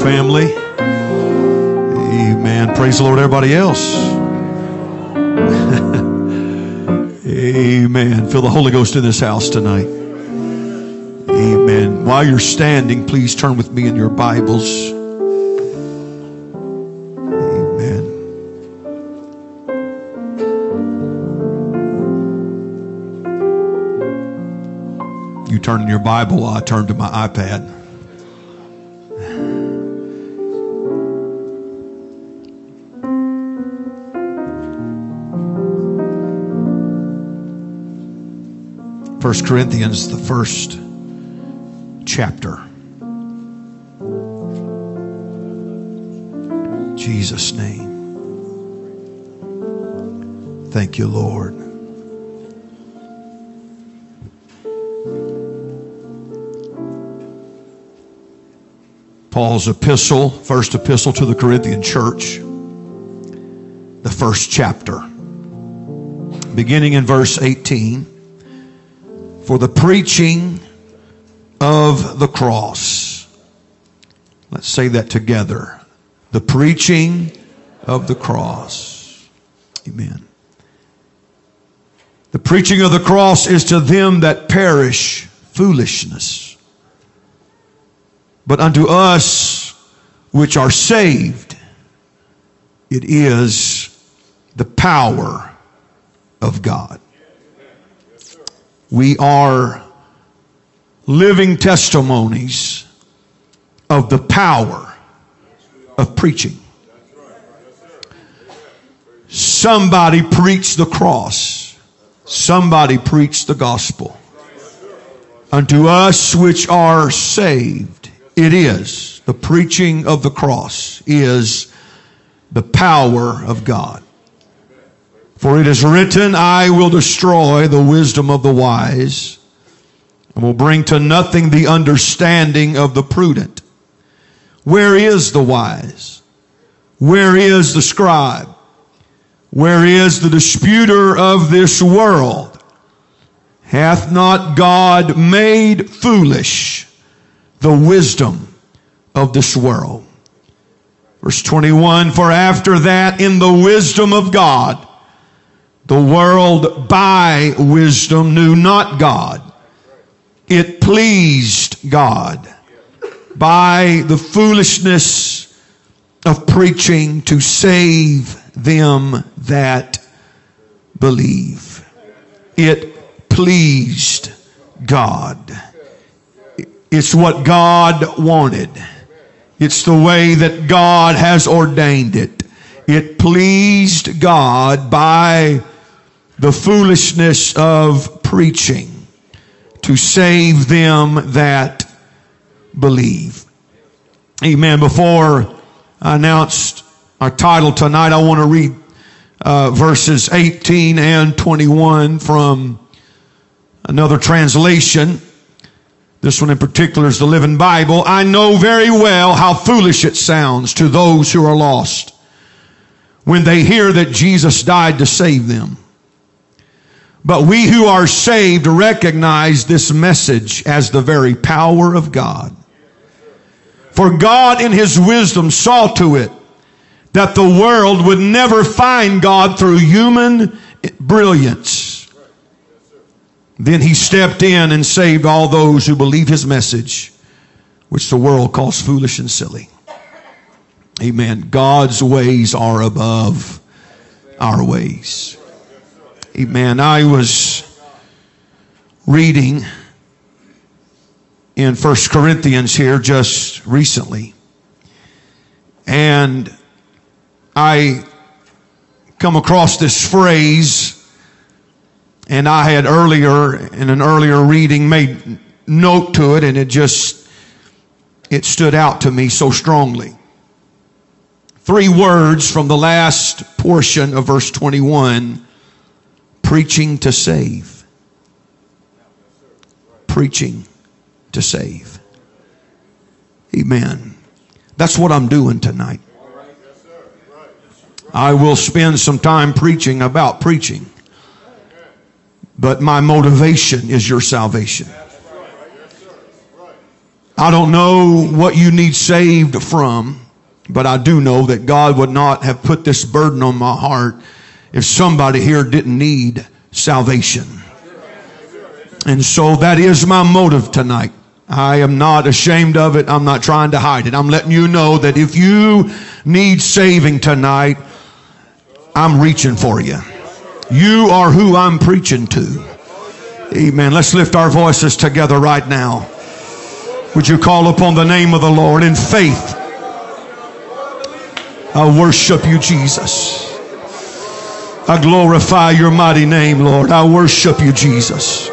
family. Amen. Praise the Lord, everybody else. Amen. Feel the Holy Ghost in this house tonight. Amen. While you're standing, please turn with me in your Bibles. Amen. You turn in your Bible, I turn to my iPad. First Corinthians, the first chapter. In Jesus' name. Thank you, Lord. Paul's epistle, first epistle to the Corinthian church, the first chapter, beginning in verse 18. For the preaching of the cross. Let's say that together. The preaching of the cross. Amen. The preaching of the cross is to them that perish foolishness. But unto us which are saved, it is the power of God. We are living testimonies of the power of preaching. Somebody preached the cross. Somebody preached the gospel. Unto us which are saved, it is the preaching of the cross is the power of God. For it is written, I will destroy the wisdom of the wise, and will bring to nothing the understanding of the prudent. Where is the wise? Where is the scribe? Where is the disputer of this world? Hath not God made foolish the wisdom of this world? Verse 21, for after that in the wisdom of God, the world by wisdom knew not God. It pleased God by the foolishness of preaching to save them that believe. It pleased God. It's what God wanted. It's the way that God has ordained it. It pleased God by the foolishness of preaching to save them that believe. Amen. Before I announced our title tonight, I want to read verses 18 and 21 from another translation. This one in particular is the Living Bible. I know very well how foolish it sounds to those who are lost when they hear that Jesus died to save them. But we who are saved recognize this message as the very power of God. For God in His wisdom saw to it that the world would never find God through human brilliance. Then He stepped in and saved all those who believe His message, which the world calls foolish and silly. Amen. God's ways are above our ways. Amen. I was reading in 1 Corinthians here just recently, and I come across this phrase, and I had in an earlier reading made note to it, and it stood out to me so strongly. 3 words from the last portion of verse 21. Preaching to save. Preaching to save. Amen. That's what I'm doing tonight. I will spend some time preaching about preaching. But my motivation is your salvation. I don't know what you need saved from, but I do know that God would not have put this burden on my heart if somebody here didn't need salvation. And so that is my motive tonight. I am not ashamed of it. I'm not trying to hide it. I'm letting you know that if you need saving tonight, I'm reaching for you. You are who I'm preaching to. Amen. Let's lift our voices together right now. Would you call upon the name of the Lord in faith? I worship you, Jesus. I glorify your mighty name, Lord. I worship you, Jesus.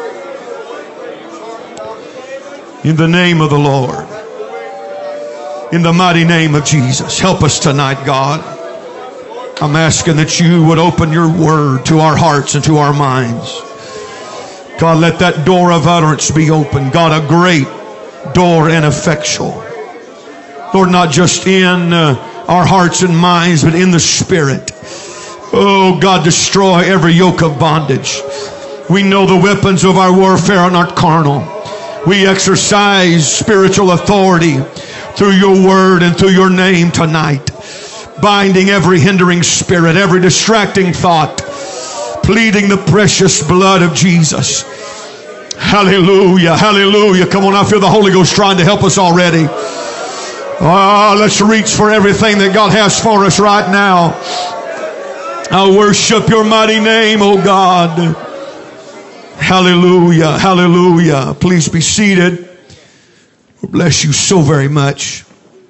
In the name of the Lord. In the mighty name of Jesus. Help us tonight, God. I'm asking that you would open your word to our hearts and to our minds. God, let that door of utterance be open. God, a great door and effectual. Lord, not just in our hearts and minds, but in the Spirit. Oh, God, destroy every yoke of bondage. We know the weapons of our warfare are not carnal. We exercise spiritual authority through your word and through your name tonight. Binding every hindering spirit, every distracting thought. Pleading the precious blood of Jesus. Hallelujah, hallelujah. Come on, I feel the Holy Ghost trying to help us already. Oh, let's reach for everything that God has for us right now. I worship your mighty name, oh God. Hallelujah, hallelujah. Please be seated. Bless you so very much.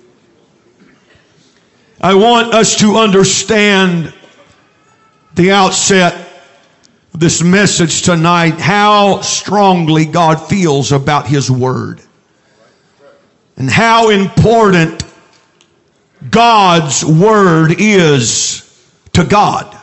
I want us to understand the outset of this message tonight, how strongly God feels about His Word and how important God's Word is to God.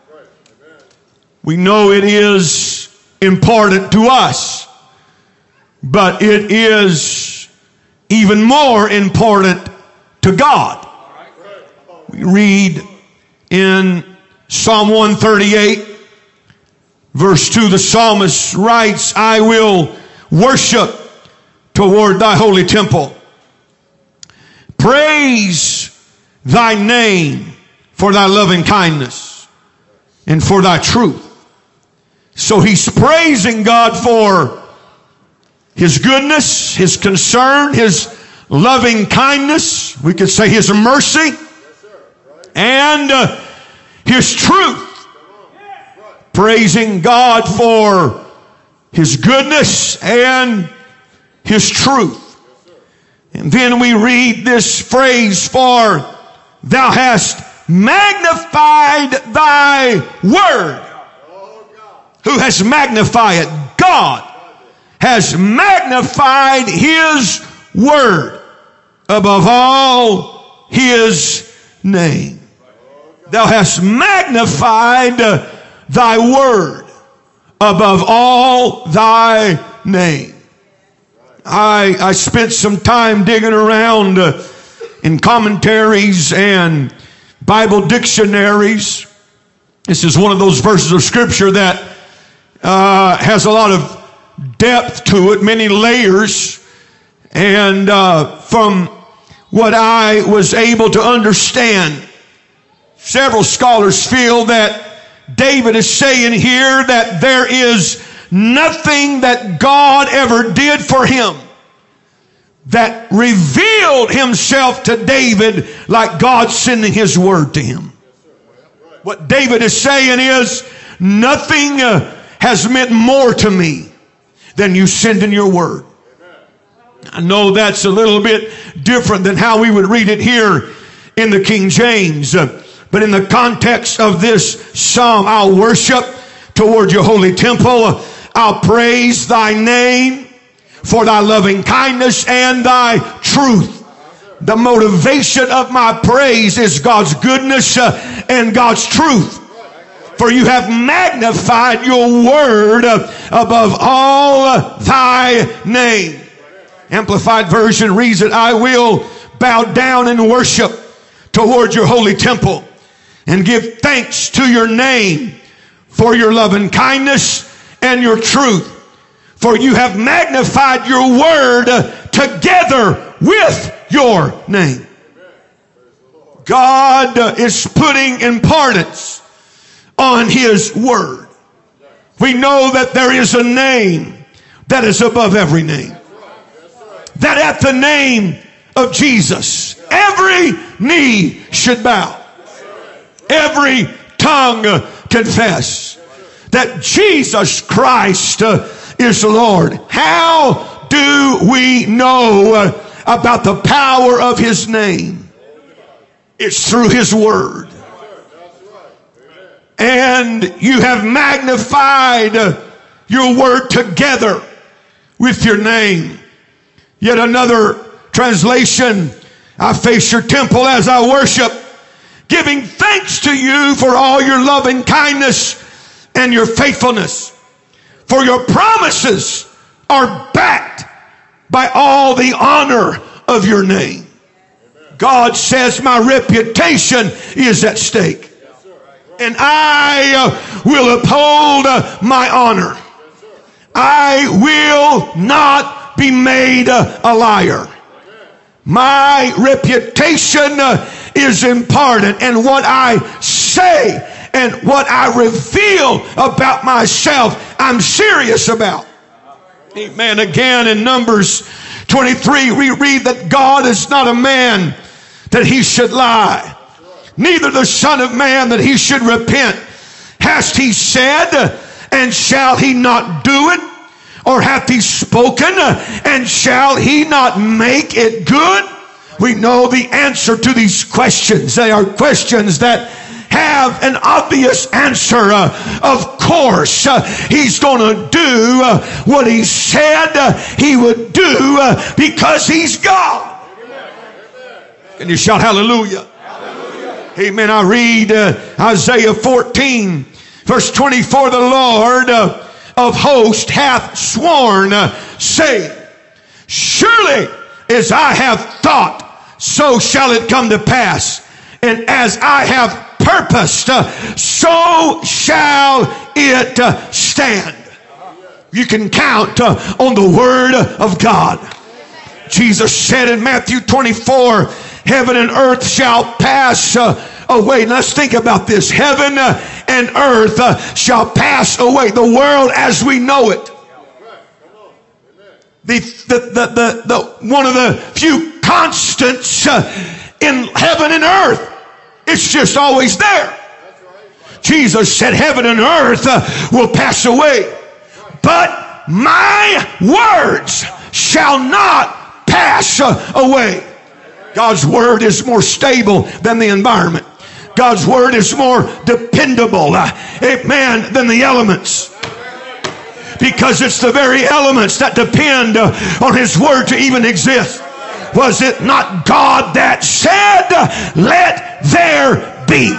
We know it is important to us, but it is even more important to God. We read in Psalm 138, verse 2, the psalmist writes, I will worship toward thy holy temple. Praise thy name for thy loving kindness and for thy truth. So he's praising God for His goodness, His concern, His loving kindness. We could say His mercy and His truth. Praising God for His goodness and His truth. And then we read this phrase, for thou hast magnified thy word. Who has magnified it? God has magnified His word above all His name. Thou hast magnified thy word above all thy name. I spent some time digging around in commentaries and Bible dictionaries. This is one of those verses of Scripture that has a lot of depth to it, many layers. And from what I was able to understand, several scholars feel that David is saying here that there is nothing that God ever did for him that revealed Himself to David like God sending His word to him. What David is saying is, nothing has meant more to me than you sending your word. I know that's a little bit different than how we would read it here in the King James. But in the context of this psalm, I'll worship toward your holy temple. I'll praise thy name for thy loving kindness and thy truth. The motivation of my praise is God's goodness and God's truth. For you have magnified your word above all thy name. Amplified Version reads it, I will bow down and worship toward your holy temple and give thanks to your name for your loving kindness and your truth. For you have magnified your word together with your name. God is putting importance on His word. We know that there is a name that is above every name. That at the name of Jesus, every knee should bow. Every tongue confess that Jesus Christ is Lord. How do we know about the power of His name? It's through His word. And you have magnified your word together with your name. Yet another translation, I face your temple as I worship, giving thanks to you for all your loving kindness and your faithfulness. For your promises are backed by all the honor of your name. God says my reputation is at stake. And I will uphold my honor. I will not be made a liar. My reputation is important, and what I say and what I reveal about myself, I'm serious about. Amen. Again, in Numbers 23, we read that God is not a man that He should lie, neither the Son of Man that He should repent. Hast He said, and shall He not do it? Or hath He spoken, and shall He not make it good? We know the answer to these questions. They are questions that have an obvious answer. Of course, He's going to do what He said He would do because He's God. Can you shout hallelujah? Amen. I read Isaiah 14, verse 24. The Lord of hosts hath sworn, saying, surely as I have thought, so shall it come to pass. And as I have purposed, so shall it stand. You can count on the word of God. Jesus said in Matthew 24, heaven and earth shall pass away. Now let's think about this. Heaven and earth shall pass away. The world as we know it. The one of the few constants in heaven and earth. It's just always there. Jesus said heaven and earth will pass away, but my words shall not pass away. God's word is more stable than the environment. God's word is more dependable, amen, than the elements. Because it's the very elements that depend on His word to even exist. Was it not God that said, let there be?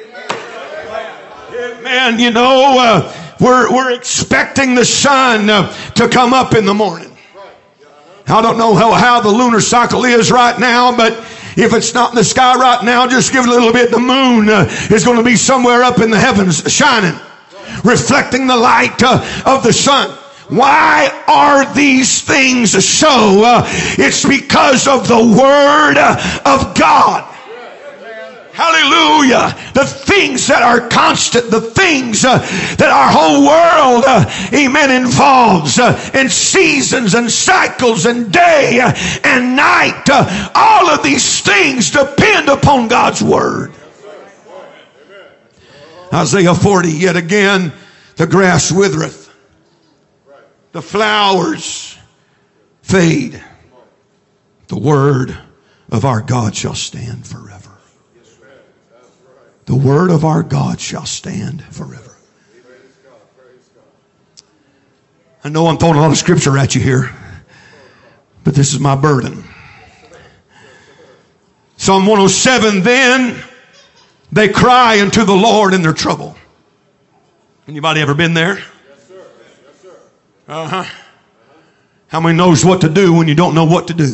Amen. You know, we're expecting the sun to come up in the morning. I don't know how the lunar cycle is right now, but if it's not in the sky right now, just give it a little bit. The moon is going to be somewhere up in the heavens shining, reflecting the light of the sun. Why are these things so? It's because of the Word of God. Hallelujah. The things that are constant, the things that our whole world, amen, involves, and seasons and cycles and day and night, all of these things depend upon God's Word. Isaiah 40, yet again, the grass withereth, the flowers fade. The word of our God shall stand forever. The word of our God shall stand forever. I know I'm throwing a lot of scripture at you here, but this is my burden. Psalm 107, then they cry unto the Lord in their trouble. Anybody ever been there? Uh-huh. How many knows what to do when you don't know what to do?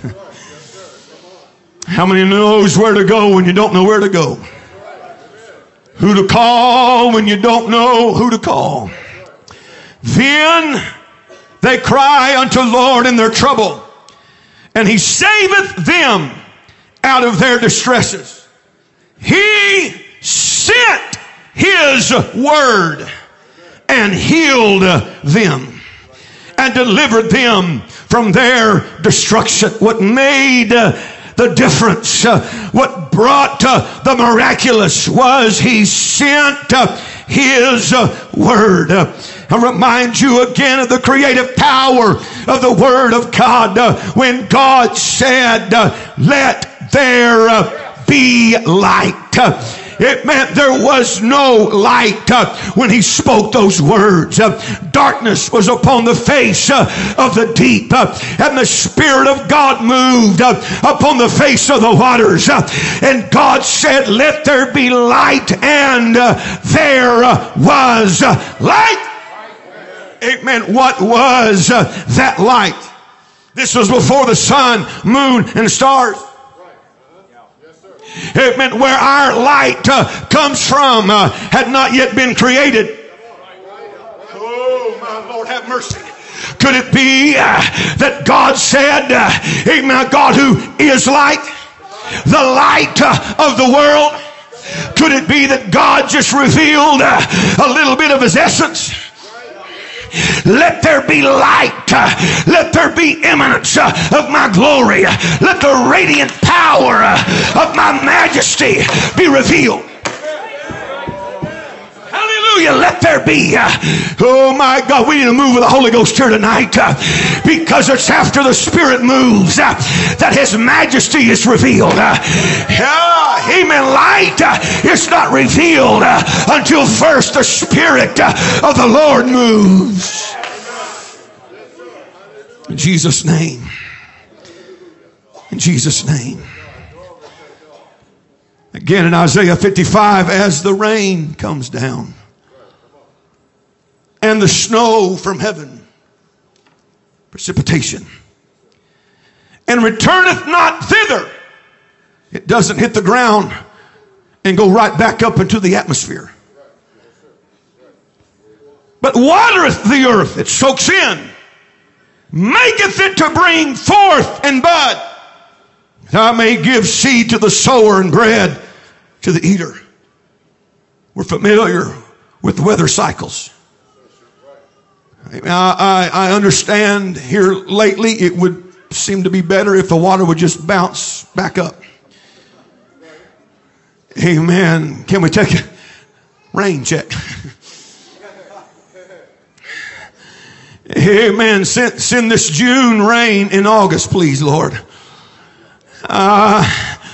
How many knows where to go when you don't know where to go? Who to call when you don't know who to call? Then they cry unto Lord in their trouble, and he saveth them out of their distresses. He sent his word and healed them and delivered them from their destruction. What made the difference, what brought the miraculous, was he sent his word. I remind you again of the creative power of the word of God. When God said, let there be light, it meant there was no light when he spoke those words. Darkness was upon the face of the deep, and the Spirit of God moved upon the face of the waters. And God said, let there be light, and there was light. Amen. What was that light? This was before the sun, moon, and stars. Amen. Where our light comes from had not yet been created. Oh, my Lord, have mercy. Could it be that God said, amen, God who is light, the light of the world? Could it be that God just revealed a little bit of his essence? Let there be light. Let there be eminence of my glory. Let the radiant power of my majesty be revealed. Hallelujah. Let there be. Oh my God, we need to move with the Holy Ghost here tonight, because it's after the Spirit moves that his majesty is revealed. Amen. Light is not revealed until first the Spirit of the Lord moves. In Jesus' name. In Jesus' name. Again in Isaiah 55, as the rain comes down and the snow from heaven, precipitation, and returneth not thither. It doesn't hit the ground and go right back up into the atmosphere, but watereth the earth. It soaks in, maketh it to bring forth and bud, that I may give seed to the sower and bread to the eater. We're familiar with weather cycles. I understand here lately it would seem to be better if the water would just bounce back up. Amen. Can we take a rain check? Amen. Send this June rain in August, please, Lord. But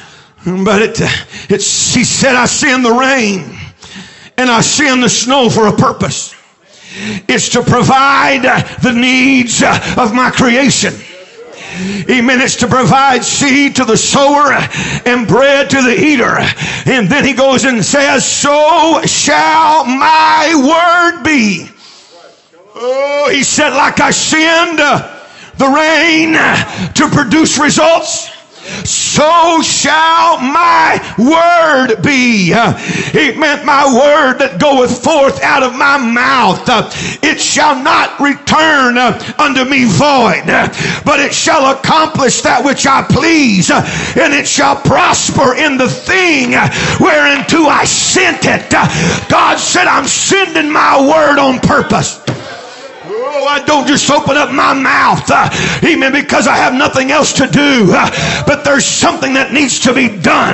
he said, I send the rain and I send the snow for a purpose. It's to provide the needs of my creation. Amen. It's to provide seed to the sower and bread to the eater. And then he goes and says, so shall my word be. Oh, he said, like I send the rain to produce results, so shall my word be. It meant my word that goeth forth out of my mouth. It shall not return unto me void, but it shall accomplish that which I please, and it shall prosper in the thing whereunto I sent it. God said, I'm sending my word on purpose. Oh, I don't just open up my mouth, amen, because I have nothing else to do, but there's something that needs to be done.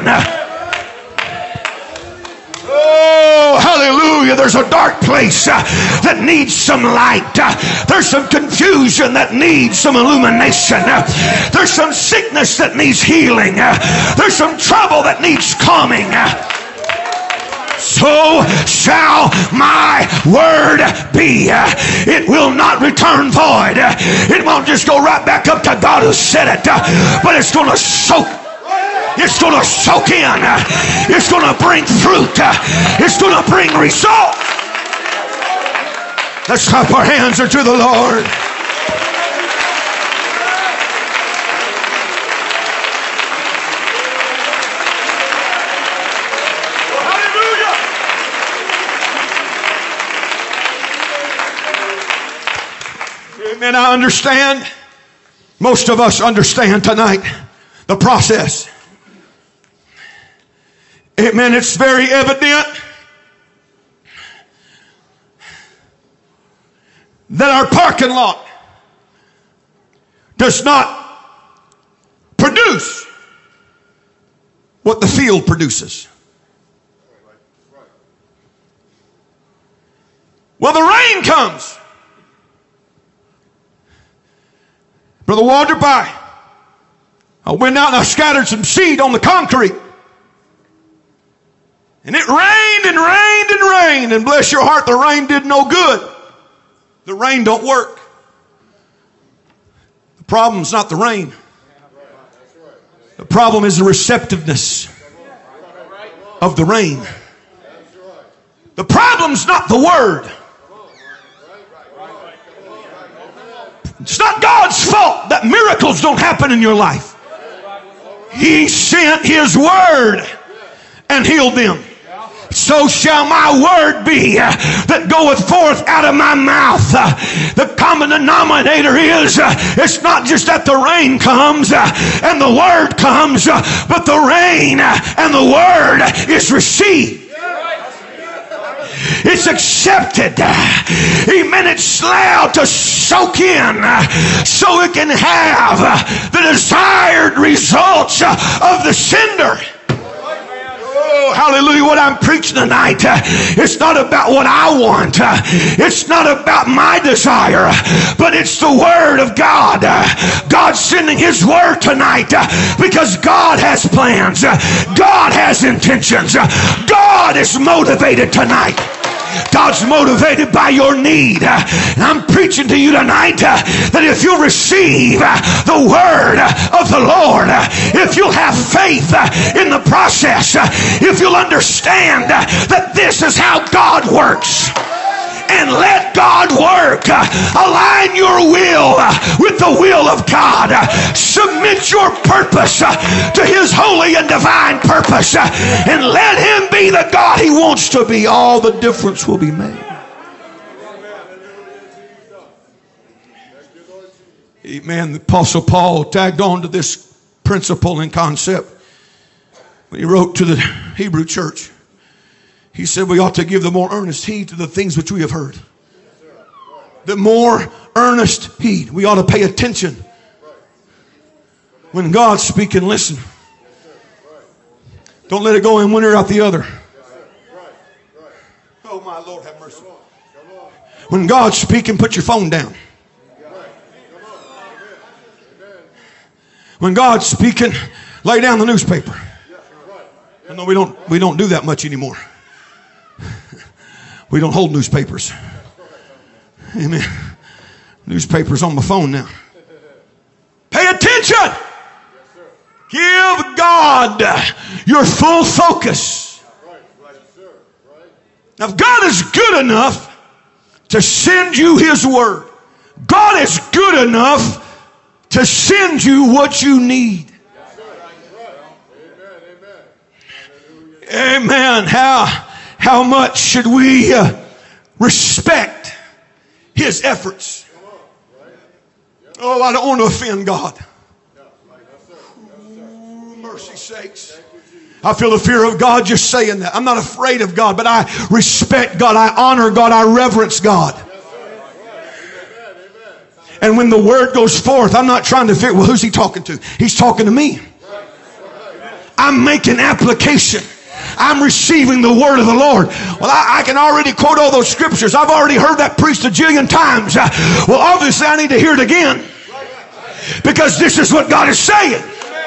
Oh, hallelujah. There's a dark place that needs some light. There's some confusion that needs some illumination. There's some sickness that needs healing. There's some trouble that needs calming. So shall my word be. It will not return void. It won't just go right back up to God who said it, but it's going to soak. It's going to soak in. It's going to bring fruit. It's going to bring results. Let's clap our hands unto the Lord. And I understand Most of us understand tonight the process. Amen. It's very evident that our parking lot does not produce what the field produces. Well, the rain comes. Brother Walter, I went out and I scattered some seed on the concrete. And it rained and rained and rained. And bless your heart, the rain did no good. The rain don't work. The problem's not the rain. The problem is the receptiveness of the rain. The problem's not the word. It's not God's fault that miracles don't happen in your life. He sent His word and healed them. So shall my word be that goeth forth out of my mouth. The common denominator is it's not just that the rain comes and the word comes, but the rain and the word is received. It's accepted. Amen. It's allowed to soak in so it can have the desired results of the sender. Oh, hallelujah. What I'm preaching tonight, it's not about what I want. It's not about my desire, but it's the word of God. God's sending His word tonight because God has plans. God has intentions. God is motivated tonight. God's motivated by your need. And I'm preaching to you tonight that if you'll receive the word of the Lord, if you'll have faith in the process, if you'll understand that this is how God works, and let God work. Align your will with the will of God. Submit your purpose to His holy and divine purpose, and let Him be the God He wants to be. All the difference will be made. Amen. The Apostle Paul tagged on to this principle and concept when he wrote to the Hebrew church. He said we ought to give the more earnest heed to the things which we have heard. The more earnest heed. We ought to pay attention. When God's speaking, listen. Don't let it go in one ear out the other. Oh my Lord, have mercy. When God's speaking, put your phone down. When God's speaking, lay down the newspaper. I know we don't do that much anymore. We don't hold newspapers. Amen. Newspapers on my phone now. Pay attention. Give God your full focus. Now, if God is good enough to send you His word, God is good enough to send you what you need. Amen. How much should we respect His efforts? Oh, I don't want to offend God. Ooh, mercy sakes. I feel the fear of God just saying that. I'm not afraid of God, but I respect God. I honor God. I reverence God. And when the word goes forth, I'm not trying to figure, well, who's He talking to? He's talking to me. I'm making application. I'm receiving the word of the Lord. Well, I can already quote all those scriptures. I've already heard that preached a jillion times. Well, obviously I need to hear it again, because this is what God is saying.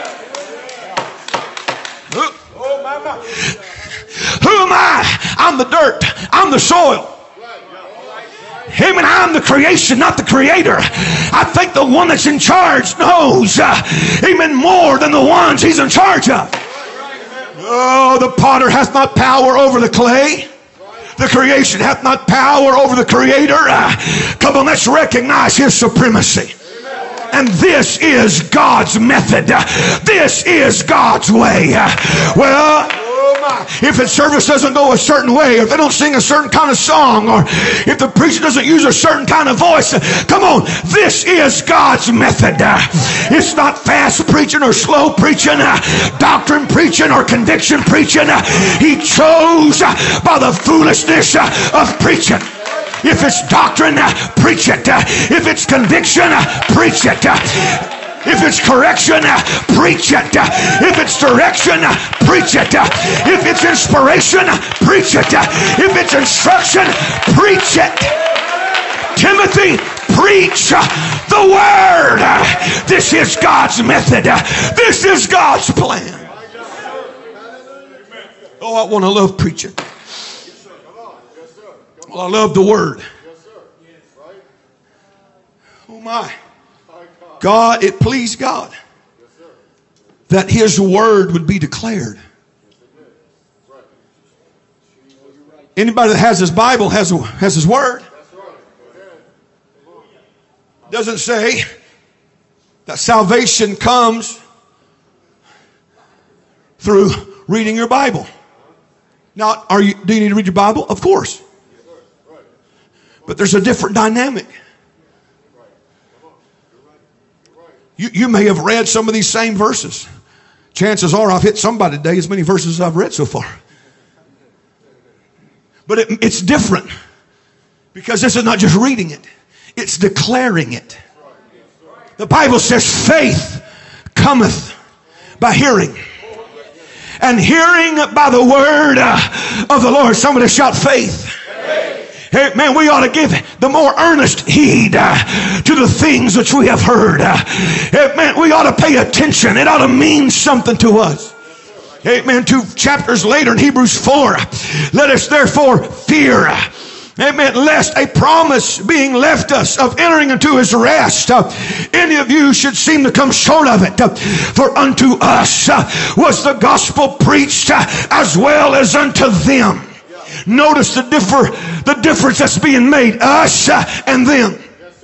Who am I? I'm the dirt. I'm the soil. Amen. I'm the creation, not the creator. I think the one that's in charge knows, amen, more than the ones He's in charge of. Oh, the potter hath not power over the clay. The creation hath not power over the creator. Come on, let's recognize His supremacy. And this is God's method. This is God's way. Well, If the service doesn't go a certain way, or if they don't sing a certain kind of song, or if the preacher doesn't use a certain kind of voice, come on, this is God's method. It's not fast preaching or slow preaching, doctrine preaching or conviction preaching. He chose by the foolishness of preaching. If it's doctrine, preach it. If it's conviction, preach it. If it's correction, preach it. If it's direction, preach it. If it's inspiration, preach it. If it's instruction, preach it. Timothy, preach the word. This is God's method. This is God's plan. Oh, I want to love preaching. Well, I love the word. Oh my. God, it pleased God that his word would be declared. Anybody that has his Bible has his word. Doesn't say that salvation comes through reading your Bible. Now, do you need to read your Bible? Of course. But there's a different dynamic. You may have read some of these same verses. Chances are I've hit somebody today as many verses as I've read so far. But it's different. Because this is not just reading it. It's declaring it. The Bible says faith cometh by hearing. And hearing by the word of the Lord. Somebody shout faith. Hey, man, we ought to give the more earnest heed to the things which we have heard. Hey, man, we ought to pay attention. It ought to mean something to us. Amen. 2 chapters later in Hebrews 4, let us therefore fear. Amen. Lest a promise being left us of entering into his rest, any of you should seem to come short of it. For unto us was the gospel preached as well as unto them. Notice the difference that's being made. Us and them.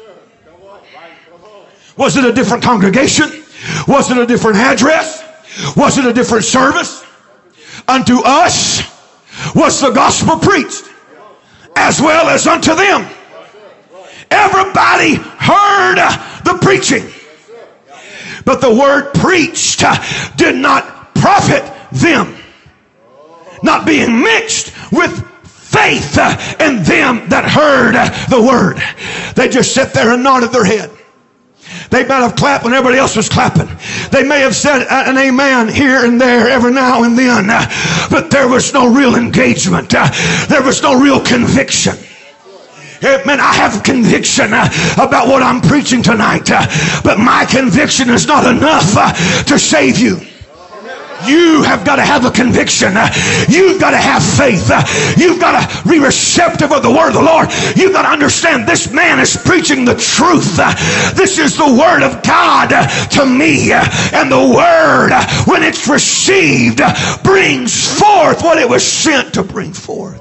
Was it a different congregation? Was it a different address? Was it a different service? Unto us was the gospel preached as well as unto them. Everybody heard the preaching. But the word preached did not profit them. Not being mixed with faith in them that heard the word. They just sat there and nodded their head. They might have clapped when everybody else was clapping. They may have said an amen here and there every now and then. But there was no real engagement. There was no real conviction. Man, I have conviction about what I'm preaching tonight. But my conviction is not enough to save you. You have got to have a conviction. You've got to have faith. You've got to be receptive of the word of the Lord. You've got to understand this man is preaching the truth. This is the word of God to me. And the word, when it's received, brings forth what it was sent to bring forth.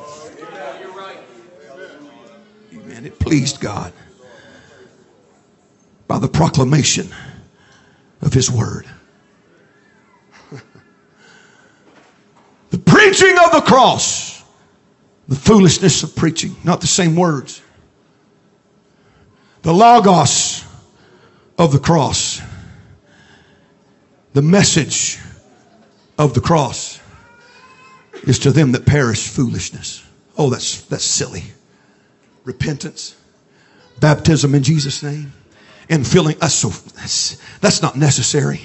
Amen. It pleased God by the proclamation of his word. The preaching of the cross. The foolishness of preaching. Not the same words. The logos of the cross. The message of the cross is to them that perish foolishness. Oh, that's silly. Repentance. Baptism in Jesus' name. And filling. That's not necessary.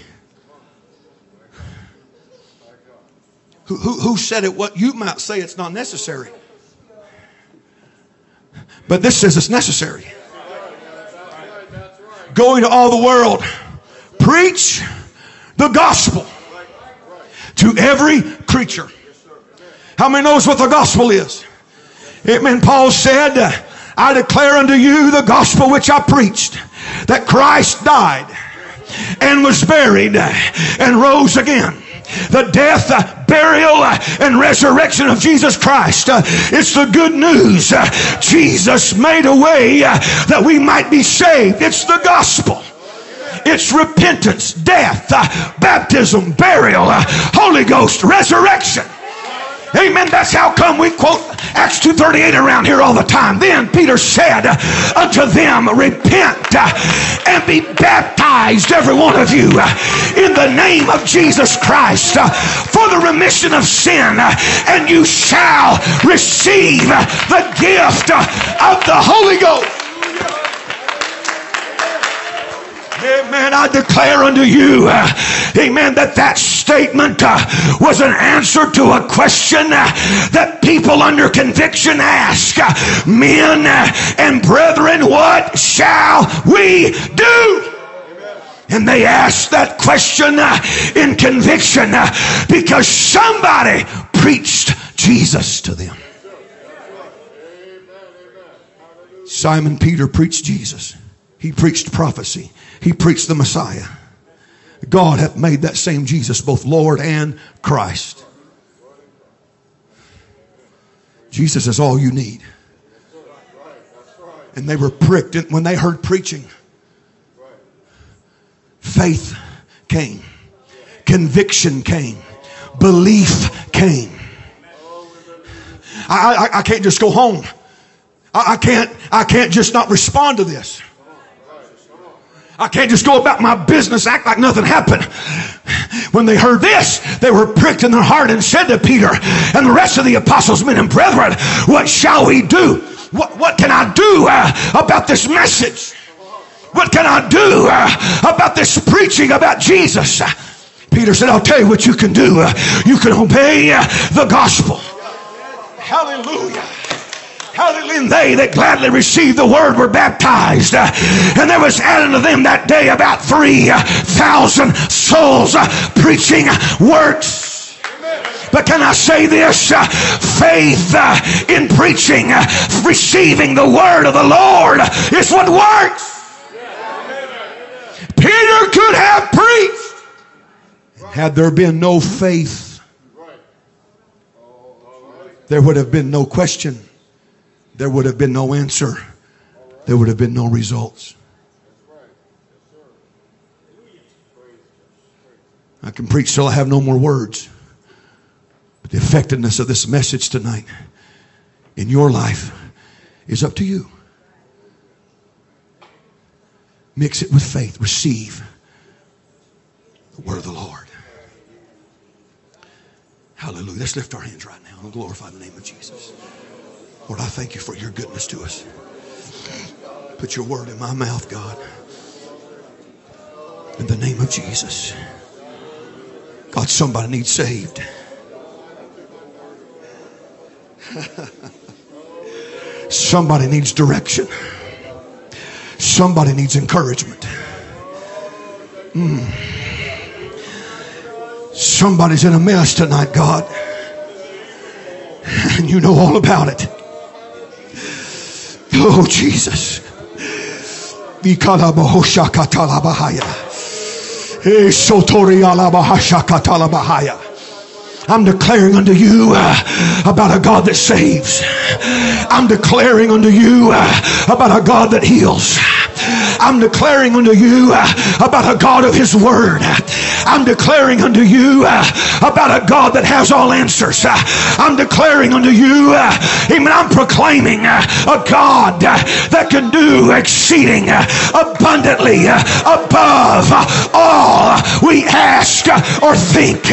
Who said it? What you might say it's not necessary. But this says it's necessary. Go into all the world. Preach the gospel to every creature. How many knows what the gospel is? Amen. Paul said, I declare unto you the gospel which I preached, that Christ died and was buried and rose again. The death, burial, and resurrection of Jesus Christ. It's the good news. Jesus made a way that we might be saved. It's the gospel. It's repentance, death, baptism, burial, Holy Ghost, resurrection. Amen. That's how come we quote Acts 2:38 around here all the time. Then Peter said unto them, repent and be baptized, every one of you, in the name of Jesus Christ for the remission of sin, and you shall receive the gift of the Holy Ghost. Amen. I declare unto you, amen, that statement was an answer to a question that people under conviction ask. Men and brethren, what shall we do? And they ask that question in conviction because somebody preached Jesus to them. Simon Peter preached Jesus. He preached prophecy. He preached the Messiah. God hath made that same Jesus both Lord and Christ. Jesus is all you need. And they were pricked when they heard preaching. Faith came. Conviction came. Belief came. I can't just go home. I can't just not respond to this. I can't just go about my business, act like nothing happened. When they heard this, they were pricked in their heart and said to Peter and the rest of the apostles, men and brethren, what shall we do? What can I do about this message? What can I do about this preaching about Jesus? Peter said, I'll tell you what you can do. You can obey the gospel. Hallelujah. Hallelujah. And they that gladly received the word were baptized. And there was added to them that day about 3,000 souls preaching works. But can I say this? Faith in preaching, receiving the word of the Lord is what works. Peter could have preached. Had there been no faith, there would have been no question. There would have been no answer. There would have been no results. I can preach till I have no more words. But the effectiveness of this message tonight in your life is up to you. Mix it with faith. Receive the word of the Lord. Hallelujah. Let's lift our hands right now and glorify the name of Jesus. Lord, I thank you for your goodness to us. Put your word in my mouth, God. In the name of Jesus. God, somebody needs saved. Somebody needs direction. Somebody needs encouragement. Somebody's in a mess tonight, God. And you know all about it. Oh, Jesus. I'm declaring unto you about a God that saves. I'm declaring unto you about a God that heals. I'm declaring unto you about a God of His Word. I'm declaring unto you about a God that has all answers. I'm declaring unto you, amen, I'm proclaiming a God that can do exceeding abundantly above all we ask or think.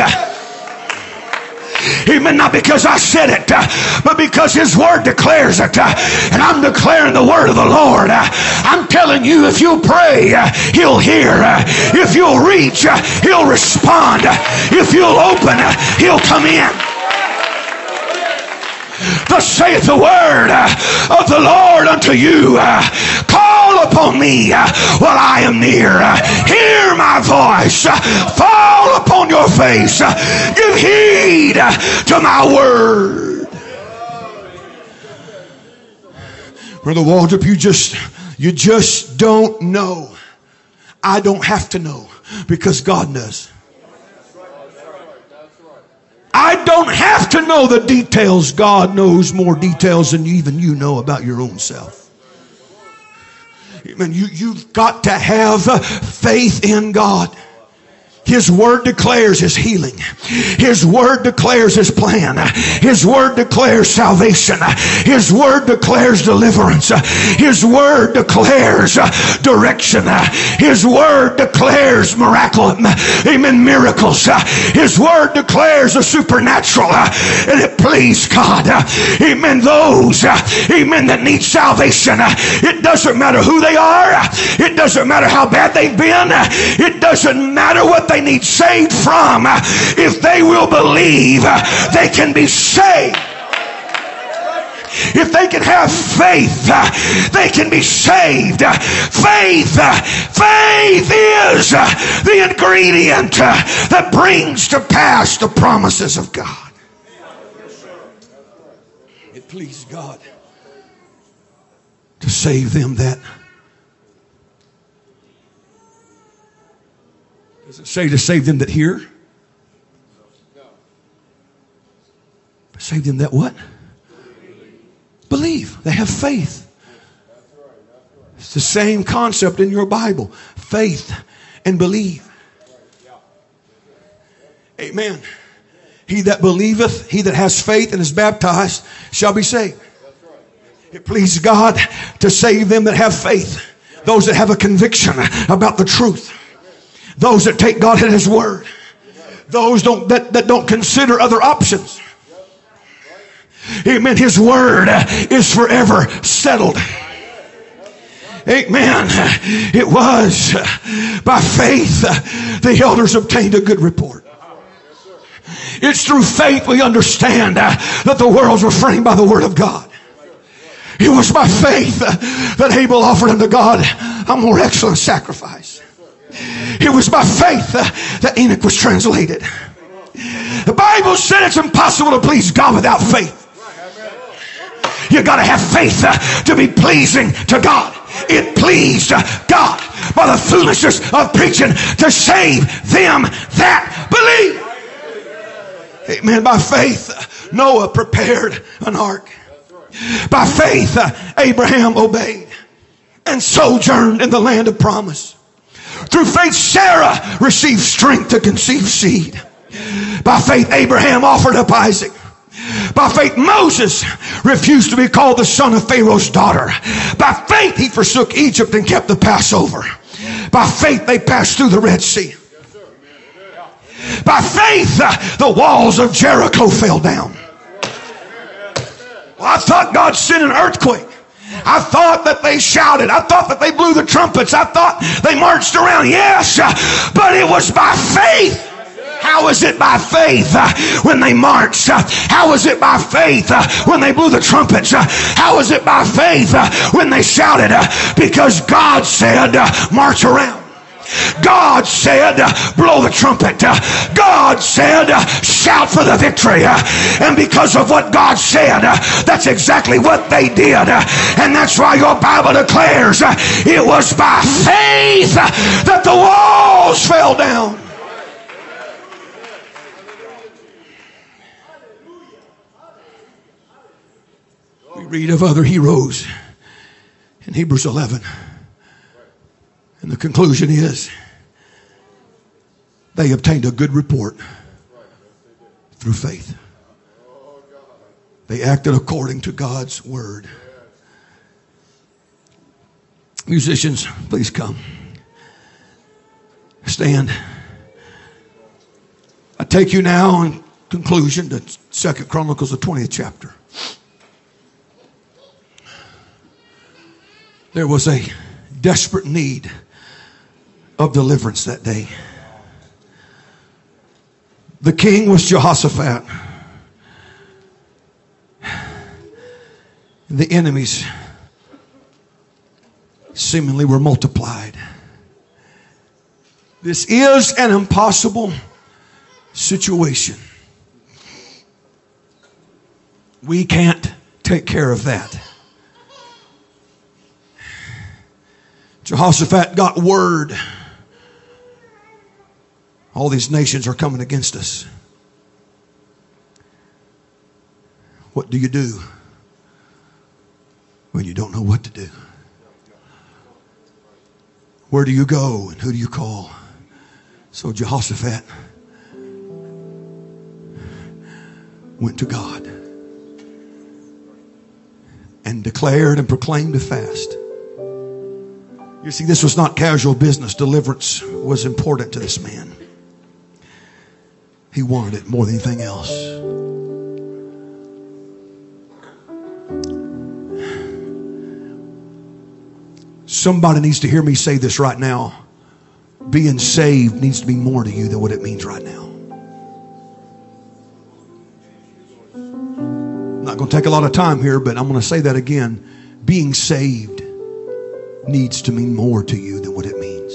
Amen. Not because I said it, but because His Word declares it. And I'm declaring the word of the Lord. I'm telling you, if you'll pray, He'll hear. If you'll reach, He'll respond. If you'll open, He'll come in. Thus saith the word of the Lord unto you. Call upon me while I am near. Hear my voice. Fall upon your face. Give heed to my word. Brother Waldrop, you just don't know. I don't have to know because God knows. I don't have to know the details. God knows more details than even you know about your own self. Amen. You've got to have faith in God. His word declares His healing. His word declares His plan. His word declares salvation. His word declares deliverance. His word declares direction. His word declares miracles. His word declares the supernatural. And it pleased God. Amen. Those, that need salvation. It doesn't matter who they are. It doesn't matter how bad they've been. It doesn't matter what they need saved from. If they will believe, they can be saved. If they can have faith, they can be saved. Faith is the ingredient that brings to pass the promises of God. It pleased God to save them that. Does it say to save them that hear? Save them that what? Believe. They have faith. It's the same concept in your Bible. Faith and believe. Amen. He that believeth, he that has faith and is baptized shall be saved. It pleases God to save them that have faith. Those that have a conviction about the truth. Those that take God at His word. Those that don't consider other options. Amen. His word is forever settled. Amen. It was by faith the elders obtained a good report. It's through faith we understand that the worlds were framed by the word of God. It was by faith that Abel offered unto God a more excellent sacrifice. It was by faith that Enoch was translated. The Bible said it's impossible to please God without faith. You got to have faith to be pleasing to God. It pleased God by the foolishness of preaching to save them that believe. Amen. By faith, Noah prepared an ark. By faith, Abraham obeyed and sojourned in the land of promise. Through faith, Sarah received strength to conceive seed. By faith, Abraham offered up Isaac. By faith, Moses refused to be called the son of Pharaoh's daughter. By faith, he forsook Egypt and kept the Passover. By faith, they passed through the Red Sea. By faith, the walls of Jericho fell down. Well, I thought God sent an earthquake. I thought that they shouted. I thought that they blew the trumpets. I thought they marched around. Yes, but it was by faith. How is it by faith when they marched? How is it by faith when they blew the trumpets? How is it by faith when they shouted? Because God said, march around. God said, blow the trumpet. God said, shout for the victory. And because of what God said, that's exactly what they did. And that's why your Bible declares it was by faith that the walls fell down. We read of other heroes in Hebrews 11. And the conclusion is they obtained a good report through faith. They acted according to God's word. Musicians, please come. Stand. I take you now in conclusion to 2 Chronicles, the 20th chapter. There was a desperate need of deliverance that day. The king was Jehoshaphat. The enemies seemingly were multiplied. This is an impossible situation. We can't take care of that. Jehoshaphat got word. All these nations are coming against us. What do you do when you don't know what to do? Where do you go and who do you call? So Jehoshaphat went to God and declared and proclaimed a fast. You see, this was not casual business. Deliverance was important to this man. He wanted it more than anything else. Somebody needs to hear me say this right now. Being saved needs to be more to you than what it means right now. I'm not going to take a lot of time here, but I'm going to say that again. Being saved needs to mean more to you than what it means.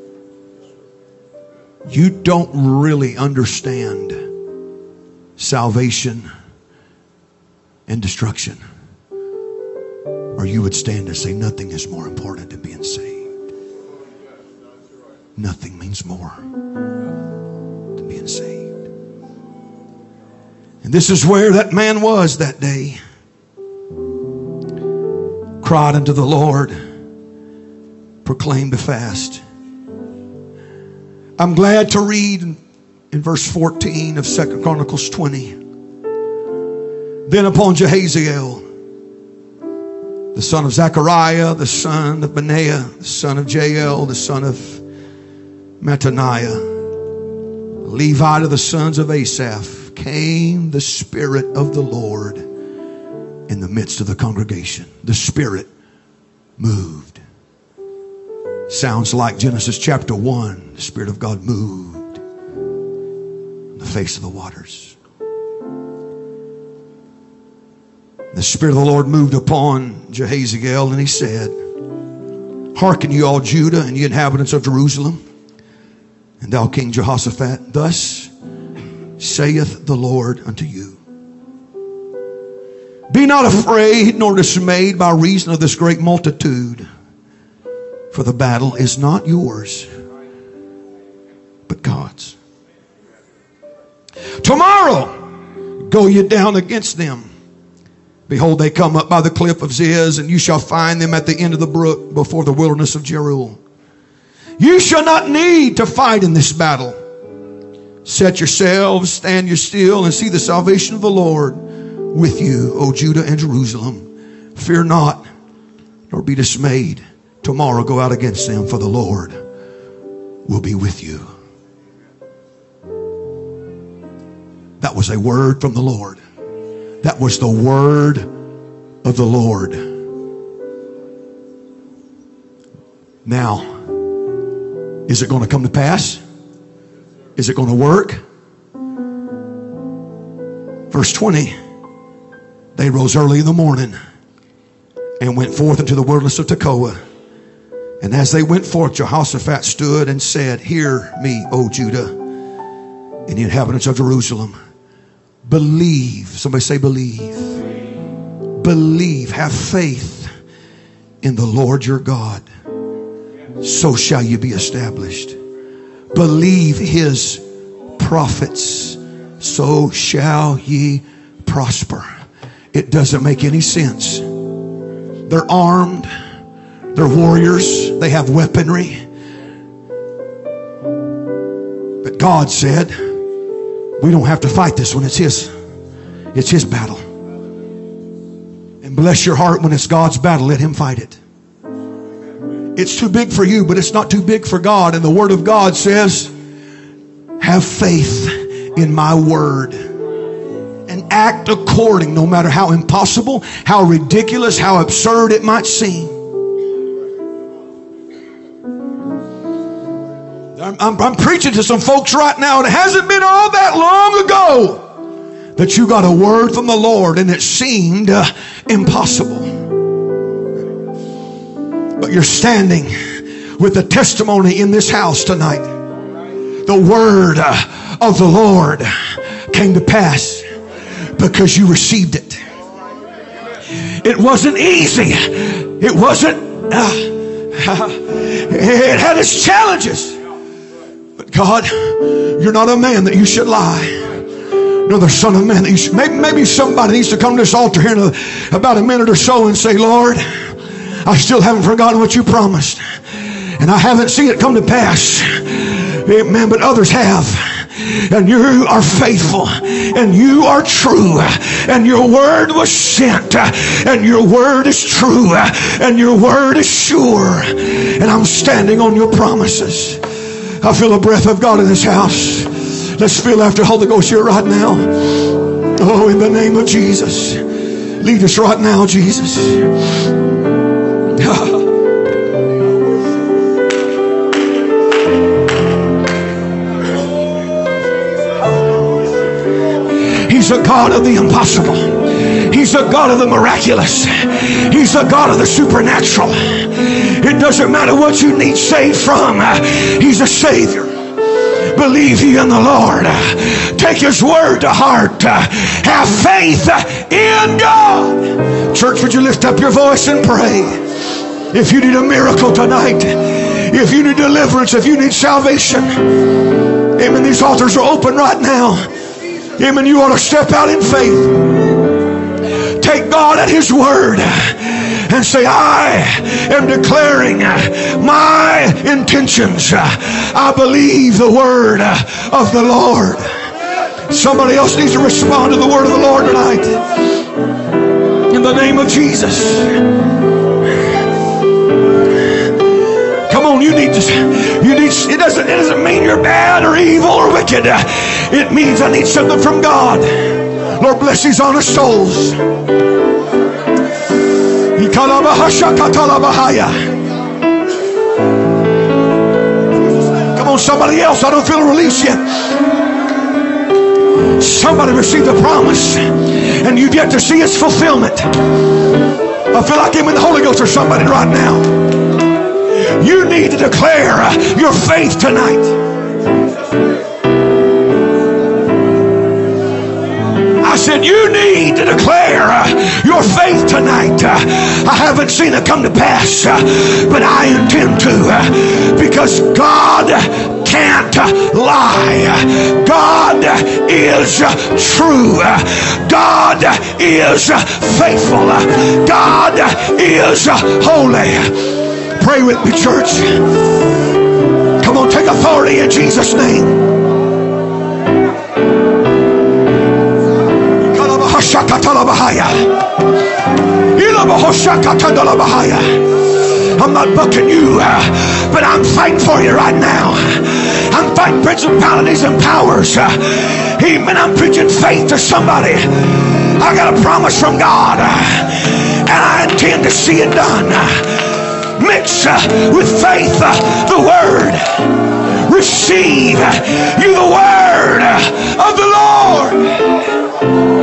You don't really understand salvation and destruction, or you would stand and say nothing is more important than being saved. Nothing means more than being saved. And this is where that man was that day. Cried unto the Lord, proclaimed a fast. I'm glad to read in verse 14 of 2 Chronicles 20. Then upon Jehaziel, the son of Zechariah, the son of Benaiah, the son of Jael, the son of Mattaniah, Levite of the sons of Asaph, came the Spirit of the Lord in the midst of the congregation. The Spirit moved. Sounds like Genesis chapter 1. The Spirit of God moved on the face of the waters. The Spirit of the Lord moved upon Jehaziel, and he said, Hearken you all Judah and ye inhabitants of Jerusalem, and thou King Jehoshaphat, thus saith the Lord unto you. Be not afraid nor dismayed by reason of this great multitude, for the battle is not yours, but God's. Tomorrow go ye down against them. Behold, they come up by the cliff of Ziz, and you shall find them at the end of the brook before the wilderness of Jeruel. You shall not need to fight in this battle. Set yourselves, stand you still, and see the salvation of the Lord with you, O Judah and Jerusalem. Fear not, nor be dismayed. Tomorrow go out against them, for the Lord will be with you. That was a word from the Lord. That was the word of the Lord. Now, is it going to come to pass? Is it going to work? Verse 20. They rose early in the morning and went forth into the wilderness of Tekoa. And as they went forth, Jehoshaphat stood and said, Hear me, O Judah, and the inhabitants of Jerusalem. Believe. Somebody say believe. Believe. Have faith in the Lord your God. So shall you be established. Believe his prophets. So shall ye prosper. It doesn't make any sense. They're armed. They're warriors. They have weaponry. But God said, we don't have to fight this one. It's his battle. And bless your heart, when it's God's battle, let him fight it. It's too big for you, but it's not too big for God. And the word of God says, have faith in my word and act according, no matter how impossible, how ridiculous, how absurd it might seem. I'm preaching to some folks right now. It hasn't been all that long ago that you got a word from the Lord and it seemed impossible. But you're standing with the testimony in this house tonight. The word of the Lord came to pass because you received it. It wasn't easy. It wasn't, it had its challenges. But God, you're not a man that you should lie, nor the son of man that you should. Maybe somebody needs to come to this altar here in about a minute or so and say, Lord, I still haven't forgotten what you promised, and I haven't seen it come to pass. Amen. But others have. And you are faithful, and you are true, and your word was sent, and your word is true, and your word is sure, and I'm standing on your promises. I feel the breath of God in this house. Let's feel after Holy Ghost here right now. Oh, in the name of Jesus, lead us right now, Jesus. He's a God of the impossible. He's a God of the miraculous. He's a God of the supernatural. It doesn't matter what you need saved from. He's a Savior. Believe ye in the Lord. Take His word to heart. Have faith in God. Church, would you lift up your voice and pray? If you need a miracle tonight, if you need deliverance, if you need salvation, amen, these altars are open right now. Amen. You ought to step out in faith. Take God at His word and say, I am declaring my intentions. I believe the word of the Lord. Somebody else needs to respond to the word of the Lord tonight. In the name of Jesus. Come on, it doesn't mean you're bad or evil or wicked. It means I need something from God. Lord, bless these honest souls. Come on, somebody else. I don't feel a release yet. Somebody received the promise and you've yet to see its fulfillment. I feel like I'm in the Holy Ghost or somebody right now. You need to declare your faith tonight. I said you need to declare your faith tonight. I haven't seen it come to pass, but I intend to, because God can't lie. God is true. God is faithful. God is holy. Pray with me, church. Come on, take authority in Jesus' name. I'm not bucking you, but I'm fighting for you right now. I'm fighting principalities and powers. Amen. I'm preaching faith to somebody. I got a promise from God, and I intend to see it done. Mix with faith the word. Receive you the word of the Lord.